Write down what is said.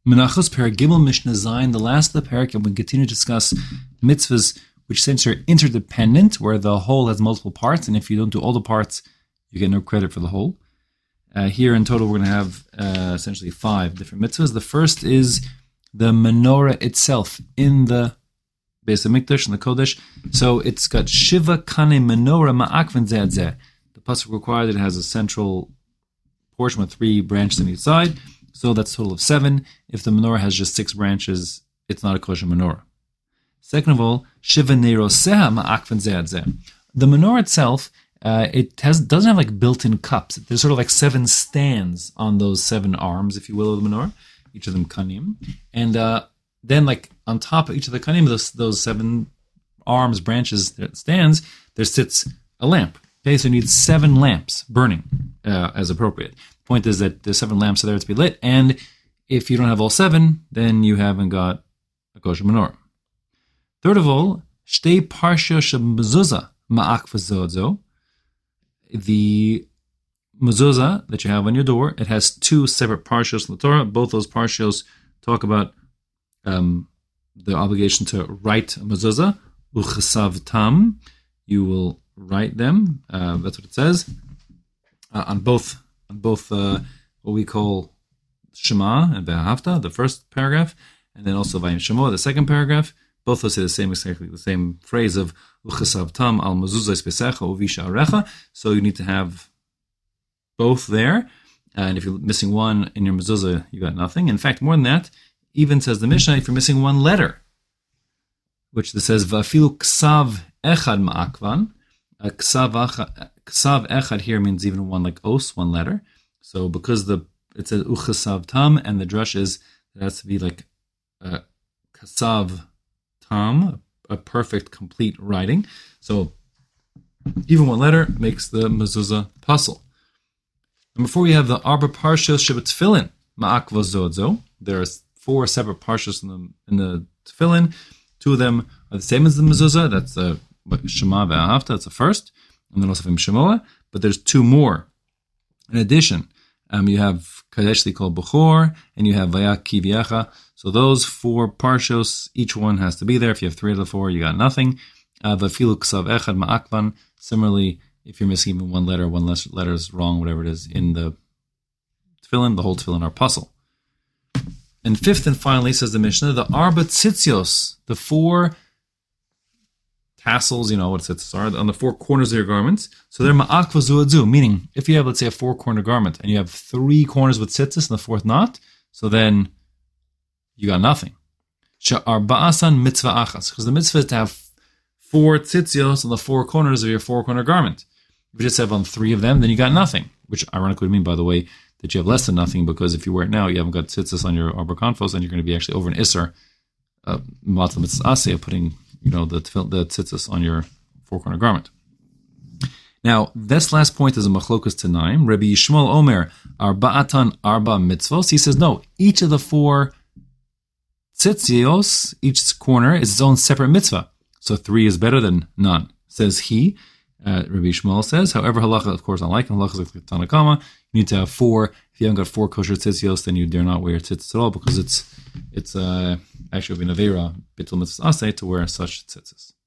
Menachos Perek Gimel Mishnah Zayin, the last of the parak, and we continue to discuss mitzvahs which since are interdependent, where the whole has multiple parts, and if you don't do all the parts, you get no credit for the whole. Here in total, we're going to have essentially 5 different mitzvahs. The first is the menorah itself in the Beis HaMikdash, in the Kodesh. So it's got Shiva Kane Menorah Ma'akven Zeh Zeh. The pasuk requires that it has a central portion with 3 branches on each side. So that's a total of 7. If the menorah has just 6 branches, it's not a kosher menorah. Second of all, Shiva Neiroseha Ma'akven Zeh Zeh. The menorah itself, doesn't have like built-in cups. There's sort of like 7 stands on those 7 arms, if you will, of the menorah, each of them kanim. And then like on top of each of the kanim, those 7 arms, branches, stands, there sits a lamp. Okay, so you need 7 lamps burning as appropriate. The point is that the 7 lamps are there to be lit, and if you don't have all 7, then you haven't got a kosher menorah. Third of all, Shtei Parsha Shemezuzah Ma'akva Zodzo. The mezuzah that you have on your door, it has 2 separate parshos in the Torah. Both those parshos talk about the obligation to write a mezuzah. Uchesav tam, you will write them. That's what it says on both what we call Shema and Be'ahavta, the first paragraph, and then also Vayim Shemo, the second paragraph. Both of us say exactly the same phrase of Uchesav tam al mezuzah spesecha uvisha arecha. So you need to have both there, and if you're missing one in your mezuzah, you got nothing. In fact, more than that, even says the Mishnah, if you're missing one letter, which this says Vafilu ksav echad ma'akvan. Ksav echad here means even one like os, one letter. So because it says Uchesav tam, and the drush is it has to be like kasav tam, a perfect, complete writing. So even one letter makes the mezuzah puzzle. And before we have the Arba Parshos Shabbat Ma'akva Zodzo, there are 4 separate parshos in the Tefillin. 2 of them are the same as the mezuzah. That's the Shema Ve'ahavta. That's the first, and then also Vayim Shemoah. But there's 2 more. In addition, you have Kadesh called Bechor, and you have Vayak Kivyecha. So those 4 parshos, each one has to be there. If you have 3 of the 4, you got nothing. Vafilu Ksav Echad Ma'akvan. Similarly, if you're missing even one letter is wrong, whatever it is, in the tefillin, the whole tefillin are puzzle. And fifth and finally, says the Mishnah, the Arba Tzitzios, the 4 tassels, you know what tzitzis are, on the 4 corners of your garments. So they're Ma'akva Zuadzu, meaning if you have, let's say, a 4-corner garment, and you have 3 corners with tzitzis and the 4th not, so then you got nothing. She'arba'asan mitzvah achas, because the mitzvah is to have 4 tzitzios on the 4 corners of your 4-corner garment. If you just have on 3 of them, then you got nothing, which ironically would mean, by the way, that you have less than nothing, because if you wear it now, you haven't got tzitzis on your arbor konfos, and you're going to be actually over an isser, matzah mitzvah aseh, putting the tzitzis on your 4-corner garment. Now, this last point is a machlokas tanaim. Rabbi Yishmael Omer, arba'atan arba mitzvos. He says, no, each of the 4 tzitzios, each corner, is its own separate mitzvah. So 3 is better than none, says he. Rabbi Yishmael says, however, halacha, of course, unlike halacha is like Tanna Kama, you need to have 4. If you haven't got 4 kosher tzitzios, then you dare not wear tzitzis at all, because it's actually an avera, bitul mitzvah aseh, to wear such tzitzis.